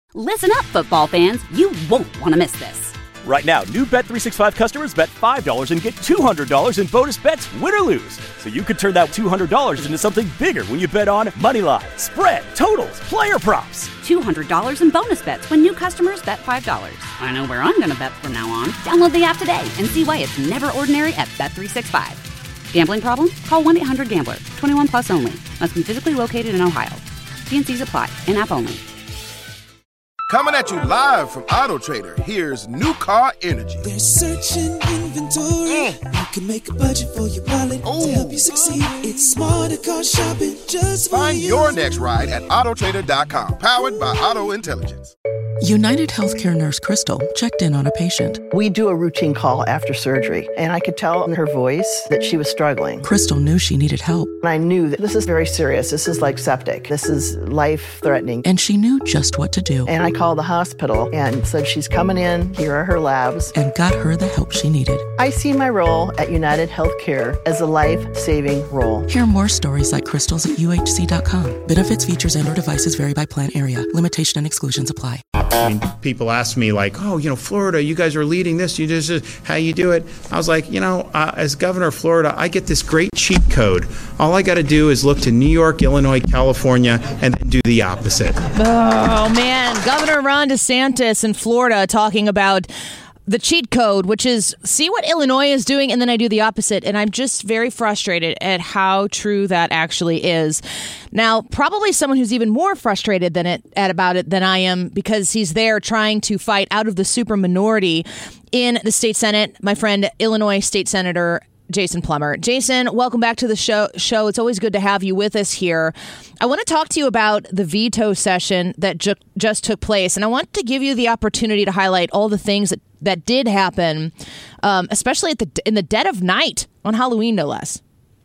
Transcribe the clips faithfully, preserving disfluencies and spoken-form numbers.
Listen up, football fans. You won't want to miss this. Right now, new Bet three sixty-five customers bet five dollars and get two hundred dollars in bonus bets, win or lose. So you could turn that two hundred dollars into something bigger when you bet on money line, spread, totals, player props. two hundred dollars in bonus bets when new customers bet five dollars. I know where I'm going to bet from now on. Download the app today and see why it's never ordinary at Bet three sixty-five. Gambling problem? Call one eight hundred gambler. twenty-one plus only. Must be physically located in Ohio. T and C's apply. In-app only. Coming at you live from Auto Trader, here's New Car Energy. There's searching inventory. Mm. You can make a budget for your wallet Ooh. To help you succeed. It's smarter car shopping just for Find you. your next ride at auto trader dot com. Powered by Auto Intelligence. United Healthcare nurse Crystal checked in on a patient. We do a routine call after surgery, and I could tell in her voice that she was struggling. Crystal knew she needed help. And I knew that this is very serious. This is like septic. This is life-threatening. And she knew just what to do. And I called the hospital and said, she's coming in, here are her labs. And got her the help she needed. I see my role at United Healthcare as a life-saving role. Hear more stories like Crystal's at U H C dot com. Benefits, features, and or devices vary by plan area. Limitation and exclusions apply. I mean, people ask me like, oh, you know, Florida, you guys are leading this. You just, how you do it? I was like, you know, uh, as governor of Florida, I get this great cheat code. All I got to do is look to New York, Illinois, California, and then do the opposite. Oh, man. Governor Ron DeSantis in Florida talking about the cheat code, which is see what Illinois is doing, and then I do the opposite. And I'm just very frustrated at how true that actually is. Now, probably someone who's even more frustrated than it at about it than I am, because he's there trying to fight out of the super minority in the state Senate. My friend, Illinois State Senator Jason Plummer. Jason, welcome back to the show. Show. It's always good to have you with us here. I want to talk to you about the veto session that ju- just took place, and I want to give you the opportunity to highlight all the things that, that did happen, um, especially at the in the dead of night on Halloween, no less.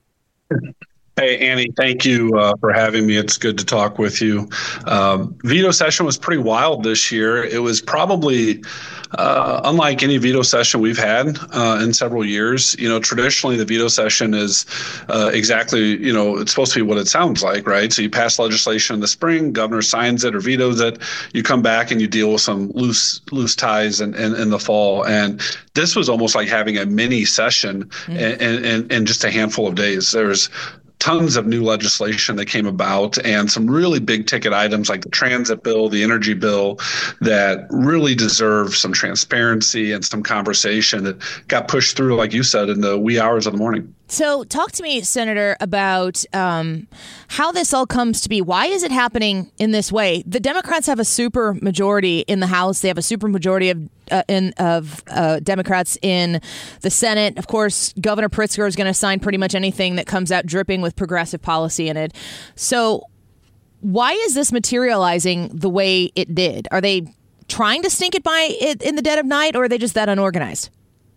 Hey, Annie, thank you uh, for having me. It's good to talk with you. Um, veto session was pretty wild this year. It was probably uh, unlike any veto session we've had uh, in several years. You know, traditionally the veto session is uh, exactly, you know, it's supposed to be what it sounds like, right? So you pass legislation in the spring, governor signs it or vetoes it. You come back and you deal with some loose loose ties in, in, in the fall. And this was almost like having a mini session mm. in, in, in just a handful of days. There was tons of new legislation that came about and some really big ticket items like the transit bill, the energy bill that really deserve some transparency and some conversation that got pushed through, like you said, in the wee hours of the morning. So talk to me, Senator, about um, how this all comes to be. Why is it happening in this way? The Democrats have a super majority in the House. They have a super majority of uh, in, of uh, Democrats in the Senate. Of course, Governor Pritzker is going to sign pretty much anything that comes out dripping with progressive policy in it. So why is this materializing the way it did? Are they trying to sneak it by it in the dead of night, or are they just that unorganized?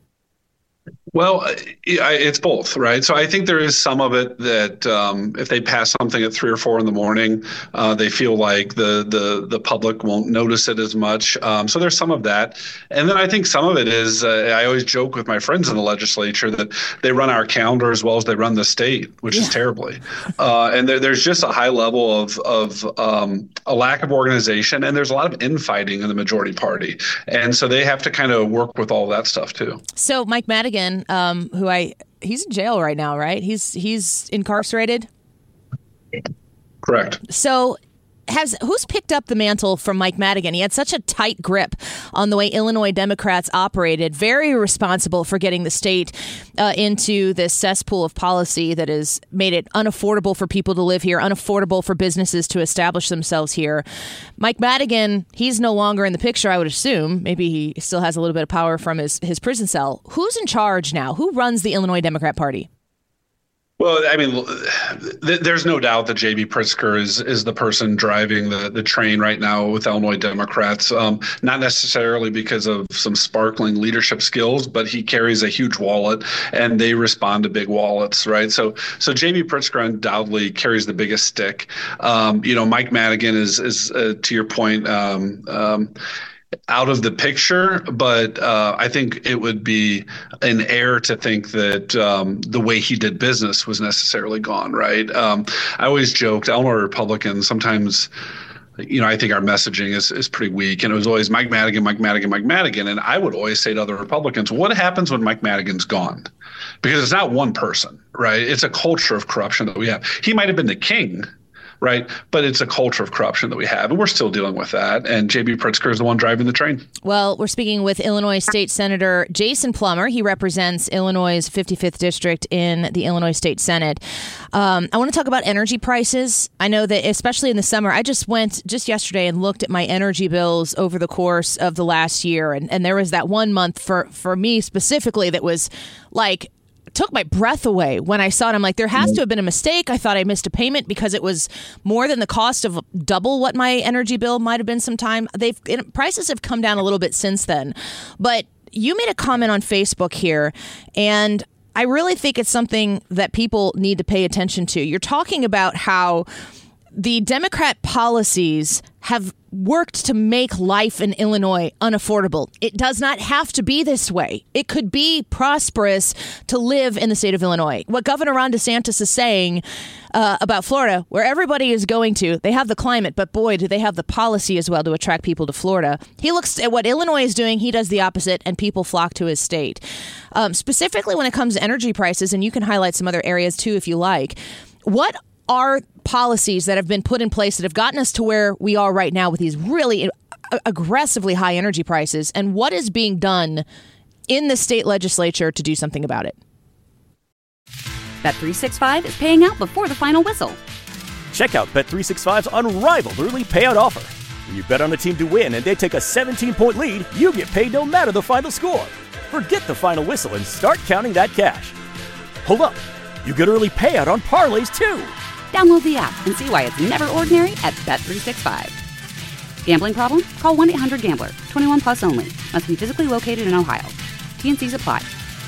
Well, it's both, right? So I think there is some of it that um, if they pass something at three or four in the morning, uh, they feel like the the the public won't notice it as much. Um, so there's some of that. And then I think some of it is, uh, I always joke with my friends in the legislature that they run our calendar as well as they run the state, which yeah. is terribly. Uh, and there, there's just a high level of, of um, a lack of organization. And there's a lot of infighting in the majority party. And so they have to kind of work with all that stuff, too. So Mike Madigan, Um, who I he's in jail right now, right? He's he's incarcerated. Correct. So has who's picked up the mantle from Mike Madigan? He had such a tight grip on the way Illinois Democrats operated, very responsible for getting the state uh, into this cesspool of policy that has made it unaffordable for people to live here, unaffordable for businesses to establish themselves here. Mike Madigan, he's no longer in the picture, I would assume. Maybe he still has a little bit of power from his, his prison cell. Who's in charge now? Who runs the Illinois Democrat Party? Well, I mean, th- there's no doubt that J B Pritzker is is the person driving the, the train right now with Illinois Democrats, um, not necessarily because of some sparkling leadership skills, but he carries a huge wallet and they respond to big wallets, right? So so J B Pritzker undoubtedly carries the biggest stick. Um, you know, Mike Madigan is, is uh, to your point, um, um, out of the picture, but uh, I think it would be an error to think that um, the way he did business was necessarily gone, right? Um, I always joked, Illinois Republicans sometimes you know, I think our messaging is is pretty weak. And it was always Mike Madigan, Mike Madigan, Mike Madigan. And I would always say to other Republicans, what happens when Mike Madigan's gone? Because it's not one person, right? It's a culture of corruption that we have. He might have been the king, right? But it's a culture of corruption that we have, and we're still dealing with that. And J B. Pritzker is the one driving the train. Well, we're speaking with Illinois State Senator Jason Plummer. He represents Illinois' fifty-fifth district in the Illinois State Senate. Um, I want to talk about energy prices. I know that especially in the summer, I just went just yesterday and looked at my energy bills over the course of the last year. And, and there was that one month for, for me specifically that was like, took my breath away when I saw it. I'm like, there has to have been a mistake. I thought I missed a payment because it was more than the cost of double what my energy bill might have been sometime. They've it, prices have come down a little bit since then. But you made a comment on Facebook here, and I really think it's something that people need to pay attention to. You're talking about how the Democrat policies have worked to make life in Illinois unaffordable. It does not have to be this way. It could be prosperous to live in the state of Illinois. What Governor Ron DeSantis is saying uh, about Florida, where everybody is going to, they have the climate, but boy, do they have the policy as well to attract people to Florida. He looks at what Illinois is doing, he does the opposite, and people flock to his state. Um, specifically when it comes to energy prices, and you can highlight some other areas too if you like, what are policies that have been put in place that have gotten us to where we are right now with these really aggressively high energy prices, and what is being done in the state legislature to do something about it? Bet three sixty-five is paying out before the final whistle. Check out Bet three sixty-five's unrivaled early payout offer. When you bet on a team to win and they take a seventeen-point lead, you get paid no matter the final score. Forget the final whistle and start counting that cash. Hold up. You get early payout on parlays, too. Download the app and see why it's never ordinary at Bet three sixty-five. Gambling problem? Call one eight hundred gambler. twenty-one plus only. Must be physically located in Ohio. T N Cs apply.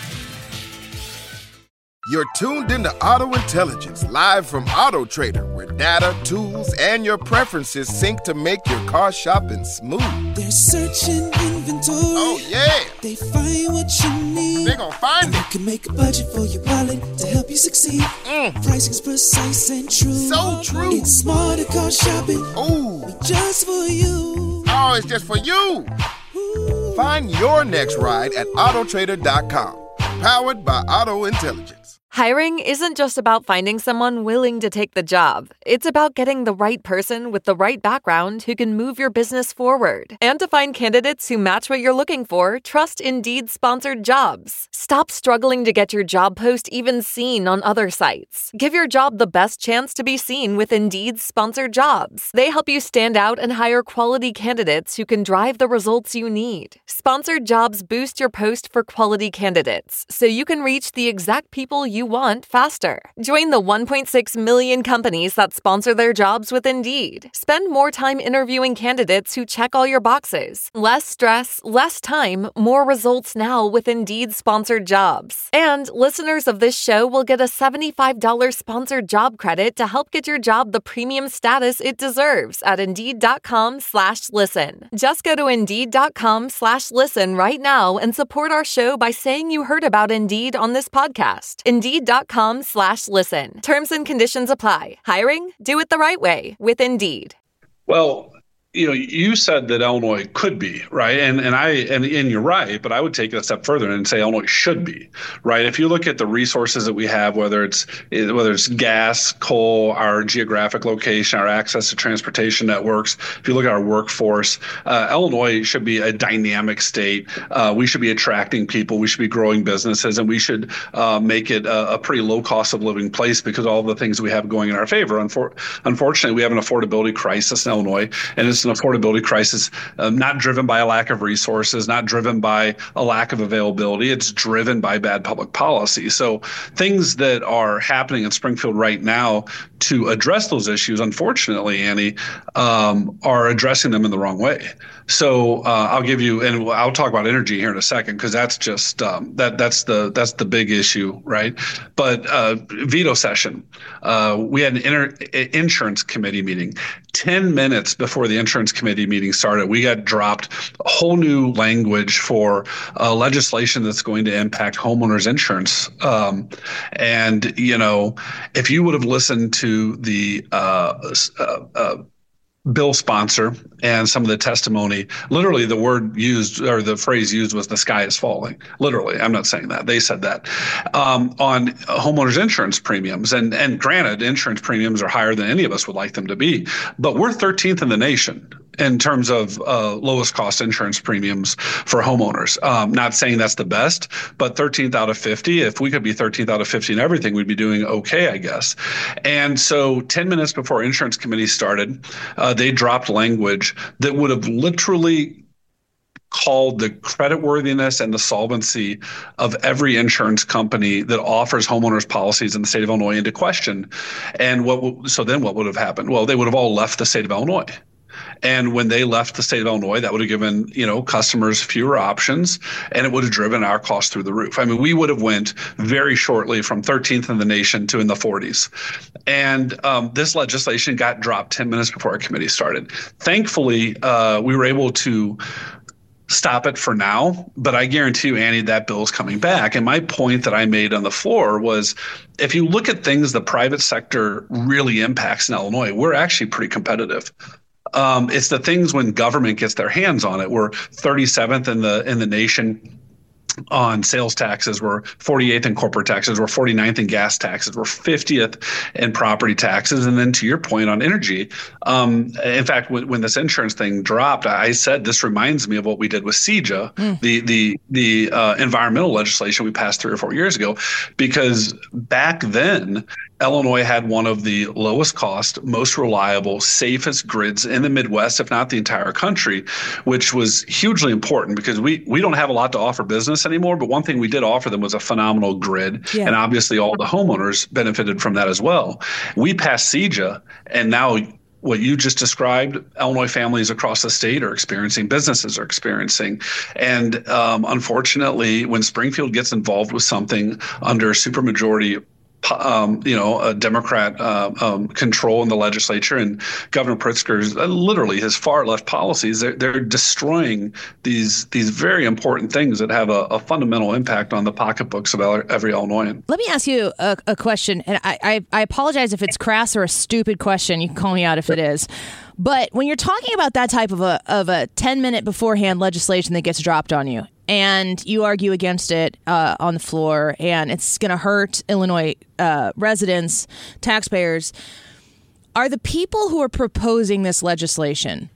You're tuned into Auto Intelligence, live from Auto Trader, where data, tools, and your preferences sync to make your car shopping smooth. They're searching inventory. Oh, yeah. They find what you need. They're gonna find and it. You can make a budget for your wallet to help you succeed. Mm. Pricing's precise and true. So true. It's smarter car shopping. Ooh. Just for you. Oh, it's just for you. Ooh. Find your next ride at auto trader dot com. Powered by Auto Intelligence. Hiring isn't just about finding someone willing to take the job. It's about getting the right person with the right background who can move your business forward. And to find candidates who match what you're looking for, trust Indeed-sponsored jobs. Stop struggling to get your job post even seen on other sites. Give your job the best chance to be seen with Indeed-sponsored jobs. They help you stand out and hire quality candidates who can drive the results you need. Sponsored jobs boost your post for quality candidates, so you can reach the exact people you want faster. Join the one point six million companies that sponsor their jobs with Indeed. Spend more time interviewing candidates who check all your boxes. Less stress, less time, more results now with Indeed-sponsored jobs. And listeners of this show will get a seventy-five dollars sponsored job credit to help get your job the premium status it deserves at Indeed.com slash listen. Just go to Indeed.com slash listen right now and support our show by saying you heard about Indeed on this podcast. Indeed.com slash listen. Terms and conditions apply. Hiring? Do it the right way with Indeed. Well, you know, you said that Illinois could be, right? And and I and, and you're right, but I would take it a step further and say Illinois should be, right? If you look at the resources that we have, whether it's whether it's gas, coal, our geographic location, our access to transportation networks, if you look at our workforce, uh, Illinois should be a dynamic state. Uh, we should be attracting people. We should be growing businesses, and we should uh, make it a, a pretty low cost of living place because of all the things we have going in our favor. Unfor- unfortunately, we have an affordability crisis in Illinois, and it's an affordability crisis, um, not driven by a lack of resources, not driven by a lack of availability. It's driven by bad public policy. So things that are happening in Springfield right now to address those issues, unfortunately, Annie, um, are addressing them in the wrong way. So uh, I'll give you, and I'll talk about energy here in a second, because that's just um, that that's the that's the big issue, right? But uh, veto session, uh, we had an inter- insurance committee meeting. Ten minutes before the insurance committee meeting started, we got dropped a whole new language for uh, legislation that's going to impact homeowners insurance. Um, and you know, if you would have listened to the uh, uh, uh, bill sponsor and some of the testimony, literally the word used or the phrase used was the sky is falling. Literally, I'm not saying that. They said that um, on homeowners insurance premiums. And, and granted, insurance premiums are higher than any of us would like them to be, but we're thirteenth in the nation in terms of uh, lowest cost insurance premiums for homeowners. Um, not saying that's the best, but thirteenth out of fifty, if we could be thirteenth out of fifty in everything, we'd be doing okay, I guess. And so ten minutes before insurance committee started, uh, they dropped language that would have literally called the creditworthiness and the solvency of every insurance company that offers homeowners policies in the state of Illinois into question. And what so then what would have happened? Well, they would have all left the state of Illinois. And when they left the state of Illinois, that would have given, you know, customers fewer options, and it would have driven our costs through the roof. I mean, we would have went very shortly from thirteenth in the nation to in the forties. And um, this legislation got dropped ten minutes before our committee started. Thankfully, uh, we were able to stop it for now, but I guarantee you, Annie, that bill is coming back. And my point that I made on the floor was, if you look at things the private sector really impacts in Illinois, we're actually pretty competitive. Um, it's the things when government gets their hands on it. We're thirty-seventh in the in the nation on sales taxes. We're forty-eighth in corporate taxes. We're forty-ninth in gas taxes. We're fiftieth in property taxes. And then to your point on energy, um, in fact, when, when this insurance thing dropped, I said this reminds me of what we did with C J A, mm. the the the uh, environmental legislation we passed three or four years ago, because back then, Illinois had one of the lowest cost, most reliable, safest grids in the Midwest, if not the entire country, which was hugely important because we we don't have a lot to offer business anymore. But one thing we did offer them was a phenomenal grid. Yeah. And obviously all the homeowners benefited from that as well. We passed C J A, and now what you just described, Illinois families across the state are experiencing, businesses are experiencing. And um, unfortunately, when Springfield gets involved with something under supermajority Um, you know, a Democrat uh, um, control in the legislature, and Governor Pritzker's uh, literally his far left policies, they're, they're destroying these these very important things that have a, a fundamental impact on the pocketbooks of every Illinoisan. Let me ask you a, a question, and I, I, I apologize if it's crass or a stupid question. You can call me out if it is. But when you're talking about that type of a of a ten minute beforehand legislation that gets dropped on you, and you argue against it uh, on the floor, and it's going to hurt Illinois uh, residents, taxpayers, are the people who are proposing this legislation,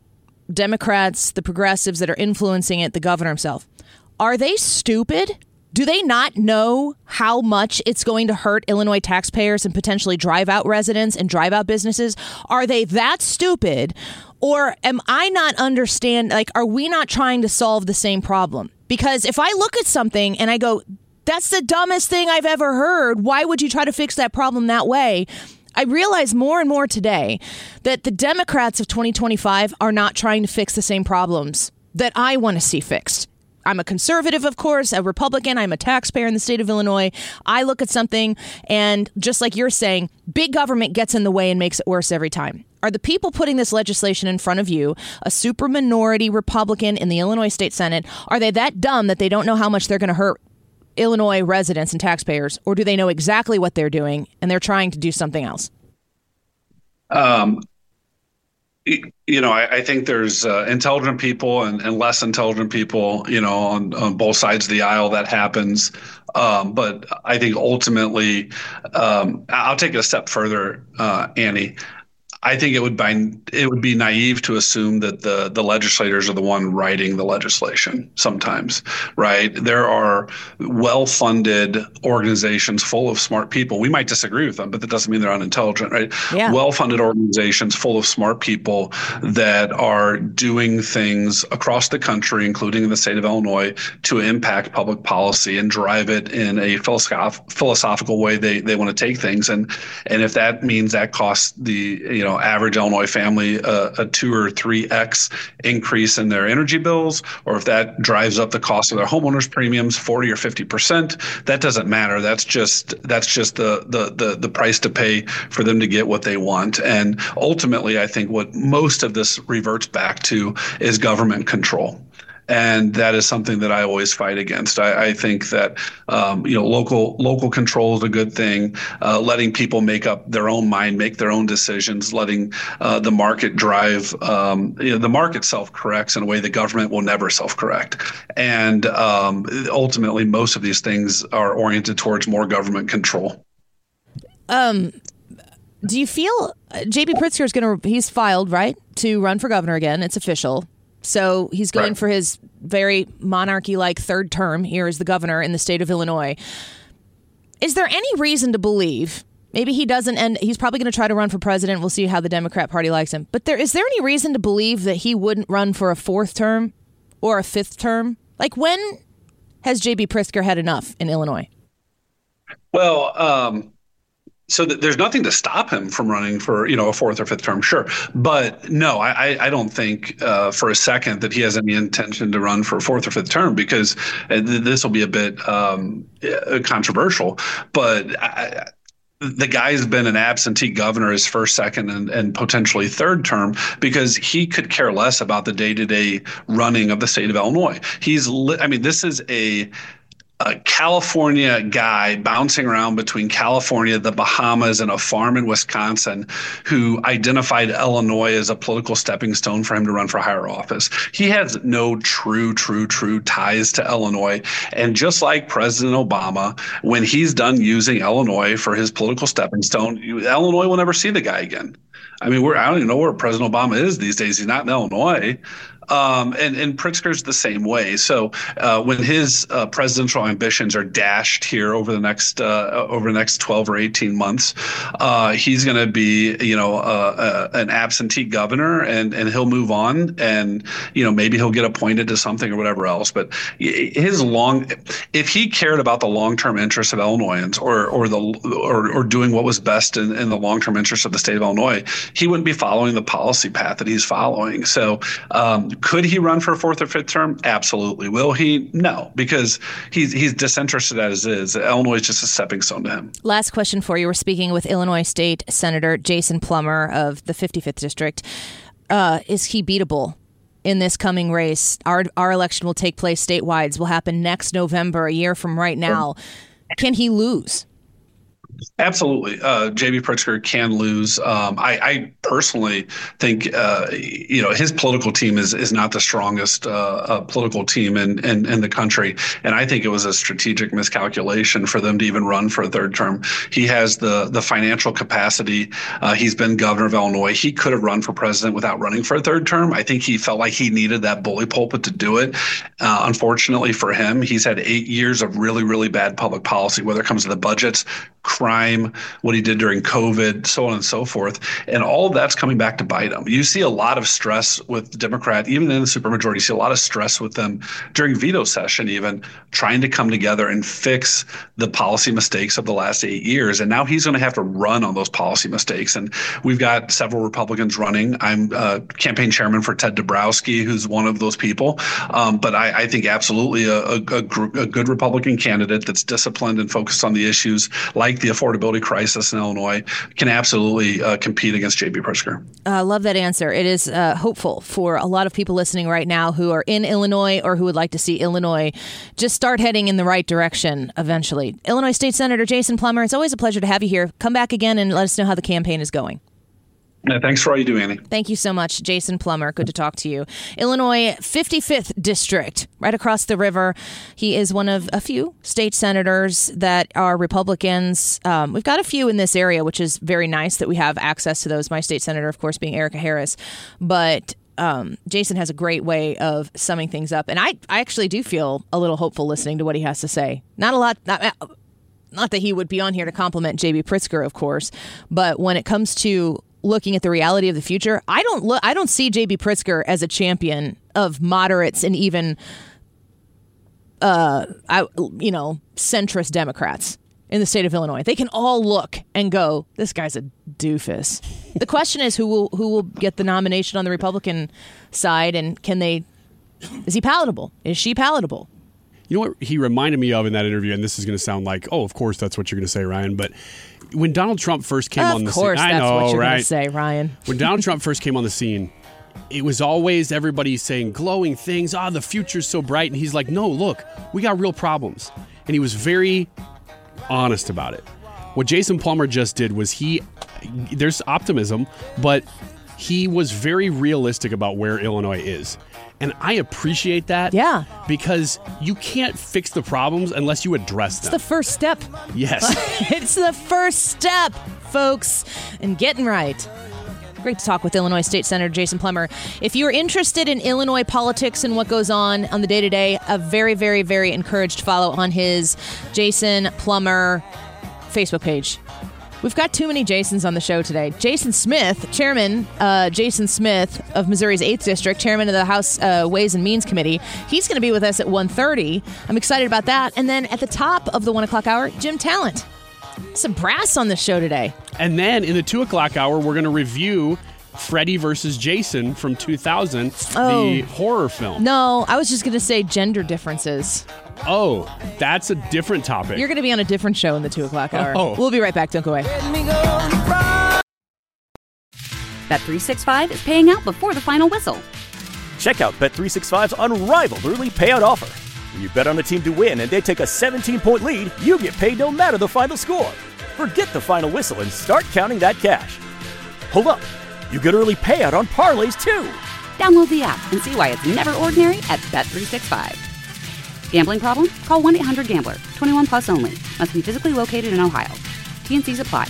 Democrats, the progressives that are influencing it, the governor himself, are they stupid? Do they not know how much it's going to hurt Illinois taxpayers and potentially drive out residents and drive out businesses? Are they that stupid? Or am I not understand, like, are we not trying to solve the same problem? Because if I look at something and I go, that's the dumbest thing I've ever heard, why would you try to fix that problem that way? I realize more and more today that the Democrats of twenty twenty-five are not trying to fix the same problems that I want to see fixed. I'm a conservative, of course, a Republican. I'm a taxpayer in the state of Illinois. I look at something and just like you're saying, big government gets in the way and makes it worse every time. Are the people putting this legislation in front of you, a super minority Republican in the Illinois State Senate, are they that dumb that they don't know how much they're going to hurt Illinois residents and taxpayers? Or do they know exactly what they're doing and they're trying to do something else? Um. You know, I, I think there's uh, intelligent people and, and less intelligent people, you know, on, on both sides of the aisle. That happens. Um, but I think ultimately, um, I'll take it a step further, uh, Annie. I think it would be it would be naive to assume that the the legislators are the one writing the legislation sometimes, right? There are well-funded organizations full of smart people. We might disagree with them, but that doesn't mean they're unintelligent, right? Yeah. Well-funded organizations full of smart people that are doing things across the country, including in the state of Illinois, to impact public policy and drive it in a philosoph- philosophical way they, they want to take things. And and if that means that costs the, you know, average Illinois family uh, a two or three X increase in their energy bills, or if that drives up the cost of their homeowners premiums forty or fifty percent, that doesn't matter. That's just that's just the, the the the price to pay for them to get what they want. And ultimately, I think what most of this reverts back to is government control. And that is something that I always fight against. I, I think that um, you know local local control is a good thing. Uh, letting people make up their own mind, make their own decisions, letting uh, the market drive. Um, you know, the market self-corrects in a way the government will never self-correct. And um, ultimately, most of these things are oriented towards more government control. Um, do you feel uh, J B Pritzker is going to? He's filed right to run for governor again. It's official. So he's going right. for his very monarchy-like third term here as the governor in the state of Illinois. Is there any reason to believe, maybe he doesn't, and he's probably going to try to run for president. We'll see how the Democrat Party likes him. But there is there any reason to believe that he wouldn't run for a fourth term or a fifth term? Like, when has J B Pritzker had enough in Illinois? Well, um... So th- there's nothing to stop him from running for, you know, a fourth or fifth term, sure. But no, I, I don't think uh, for a second that he has any intention to run for a fourth or fifth term, because th- this will be a bit um, controversial. But I, the guy's been an absentee governor his first, second, and, and potentially third term because he could care less about the day-to-day running of the state of Illinois. He's, li- I mean, this is a a California guy bouncing around between California, the Bahamas, and a farm in Wisconsin who identified Illinois as a political stepping stone for him to run for higher office. He has no true, true, true ties to Illinois. And just like President Obama, when he's done using Illinois for his political stepping stone, Illinois will never see the guy again. I mean, we're I don't even know where President Obama is these days. He's not in Illinois. Um, and, and Pritzker's the same way. So uh, when his uh, presidential ambitions are dashed here over the next uh, over the next twelve or eighteen months, uh, he's going to be, you know, uh, uh, an absentee governor, and, and he'll move on, and, you know, maybe he'll get appointed to something or whatever else. But his long, if he cared about the long term interests of Illinoisans, or or the or, or doing what was best in, in the long term interests of the state of Illinois, he wouldn't be following the policy path that he's following. So. Um, Could he run for a fourth or fifth term? Absolutely. Will he? No, because he's he's disinterested as is. Illinois is just a stepping stone to him. Last question for you. We're speaking with Illinois State Senator Jason Plummer of the fifty-fifth District. Uh, is he beatable in this coming race? Our our election will take place statewide. Will happen next November, a year from right now. Can he lose? Absolutely. Uh, J B Pritzker can lose. Um, I, I personally think, uh, you know, his political team is is not the strongest uh, uh, political team in, in, in the country. And I think it was a strategic miscalculation for them to even run for a third term. He has the, the financial capacity. Uh, he's been governor of Illinois. He could have run for president without running for a third term. I think he felt like he needed that bully pulpit to do it. Uh, unfortunately for him, he's had eight years of really, really bad public policy, whether it comes to the budgets, crime, what he did during COVID, so on and so forth. And all of that's coming back to bite him. You see a lot of stress with the Democrat, even in the supermajority, you see a lot of stress with them during veto session, even trying to come together and fix the policy mistakes of the last eight years. And now he's going to have to run on those policy mistakes. And we've got several Republicans running. I'm uh, campaign chairman for Ted Dabrowski, who's one of those people. Um, but I, I think absolutely a, a, a, a good Republican candidate that's disciplined and focused on the issues like the affordability crisis in Illinois can absolutely uh, compete against J B Pritzker. I uh, love that answer. It is uh, hopeful for a lot of people listening right now who are in Illinois or who would like to see Illinois just start heading in the right direction eventually. Illinois State Senator Jason Plummer, it's always a pleasure to have you here. Come back again and let us know how the campaign is going. Yeah, thanks for all you do, Annie. Thank you so much, Jason Plummer. Good to talk to you. Illinois fifty-fifth District, right across the river. He is one of a few state senators that are Republicans. Um, we've got a few in this area, which is very nice that we have access to those. My state senator, of course, being Erica Harris. But um, Jason has a great way of summing things up. And I, I actually do feel a little hopeful listening to what he has to say. Not a lot... Not, not that he would be on here to compliment J B Pritzker, of course. But when it comes to looking at the reality of the future, I don't look. I don't see J B Pritzker as a champion of moderates and even, uh, I, you know, centrist Democrats in the state of Illinois. They can all look and go, "This guy's a doofus." The question is, who will who will get the nomination on the Republican side, and can they? Is he palatable? Is she palatable? You know what he reminded me of in that interview, and this is going to sound like, oh, of course that's what you're going to say, Ryan, but when Donald Trump first came of on the scene, I that's know, what you're right? going to say, Ryan. When Donald Trump first came on the scene, it was always everybody saying glowing things. Ah, oh, the future's so bright. And he's like, no, look, we got real problems. And he was very honest about it. What Jason Plummer just did was he, there's optimism, but he was very realistic about where Illinois is. And I appreciate that. Yeah. Because you can't fix the problems unless you address them. It's the first step. Yes. It's the first step, folks, in getting right. Great to talk with Illinois State Senator Jason Plummer. If you're interested in Illinois politics and what goes on on the day-to-day, a very, very, very encouraged follow on his Jason Plummer Facebook page. We've got too many Jasons on the show today. Jason Smith, Chairman uh, Jason Smith of Missouri's eighth District, Chairman of the House uh, Ways and Means Committee. He's going to be with us at one thirty. I'm excited about that. And then at the top of the one o'clock hour, Jim Talent. Some brass on the show today. And then in the two o'clock hour, we're going to review Freddy versus Jason from two thousand, oh. the horror film. No, I was just going to say gender differences. Oh, that's a different topic. You're going to be on a different show in the two o'clock hour. Oh. We'll be right back. Don't go away. Bet three sixty-five is paying out before the final whistle. Check out Bet three sixty-five's unrivaled early payout offer. When you bet on the team to win and they take a seventeen-point lead, you get paid no matter the final score. Forget the final whistle and start counting that cash. Hold up. You get early payout on parlays, too. Download the app and see why it's never ordinary at Bet three sixty-five. Gambling problem? Call one eight hundred gambler. twenty-one plus only. Must be physically located in Ohio. T and C's apply.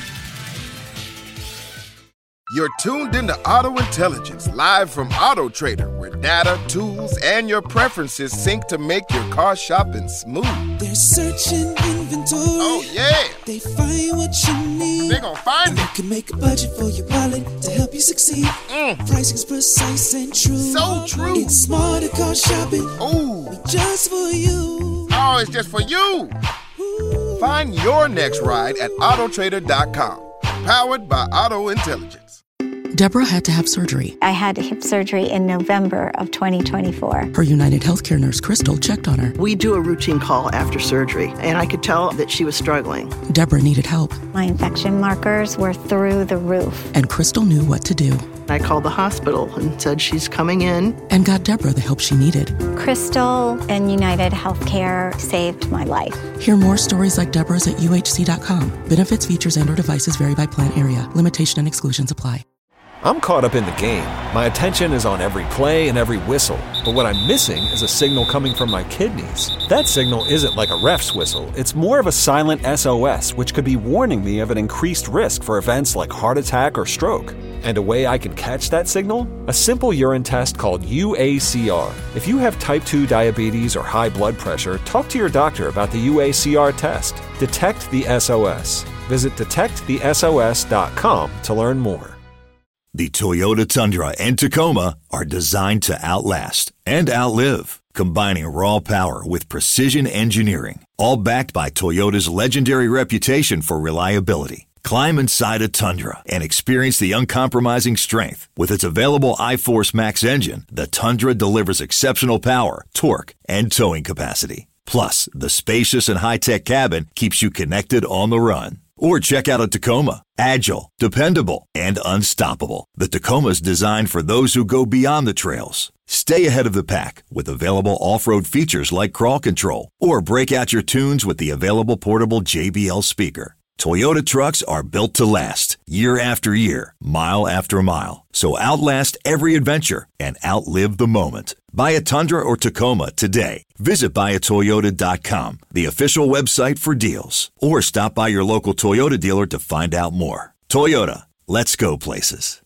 You're tuned into Auto Intelligence, live from Auto Trader, where data, tools, and your preferences sync to make your car shopping smooth. They're searching inventory. Oh, yeah. They find what you need. They gon' find and it. You can make a budget for your wallet to help you succeed. Mm. Pricing's precise and true. So true. It's smarter car shopping. Ooh. Just for you. Oh, it's just for you. Ooh. Find your next ride at auto trader dot com. Powered by Auto Intelligence. Deborah had to have surgery. I had hip surgery in November of twenty twenty-four. Her United Healthcare nurse, Crystal, checked on her. We do a routine call after surgery, and I could tell that she was struggling. Deborah needed help. My infection markers were through the roof. And Crystal knew what to do. I called the hospital and said she's coming in. And got Deborah the help she needed. Crystal and United Healthcare saved my life. Hear more stories like Deborah's at U H C dot com. Benefits, features, and or devices vary by plan area. Limitation and exclusions apply. I'm caught up in the game. My attention is on every play and every whistle. But what I'm missing is a signal coming from my kidneys. That signal isn't like a ref's whistle. It's more of a silent S O S, which could be warning me of an increased risk for events like heart attack or stroke. And a way I can catch that signal? A simple urine test called U A C R. If you have type two diabetes or high blood pressure, talk to your doctor about the U A C R test. Detect the S O S. Visit detect the S O S dot com to learn more. The Toyota Tundra and Tacoma are designed to outlast and outlive, combining raw power with precision engineering, all backed by Toyota's legendary reputation for reliability. Climb inside a Tundra and experience the uncompromising strength. With its available iForce Max engine, the Tundra delivers exceptional power, torque, and towing capacity. Plus, the spacious and high-tech cabin keeps you connected on the run. Or check out a Tacoma. Agile, dependable, and unstoppable. The Tacoma's designed for those who go beyond the trails. Stay ahead of the pack with available off-road features like crawl control. Or break out your tunes with the available portable J B L speaker. Toyota trucks are built to last, year after year, mile after mile. So outlast every adventure and outlive the moment. Buy a Tundra or Tacoma today. Visit buy a toyota dot com, the official website for deals. Or stop by your local Toyota dealer to find out more. Toyota, let's go places.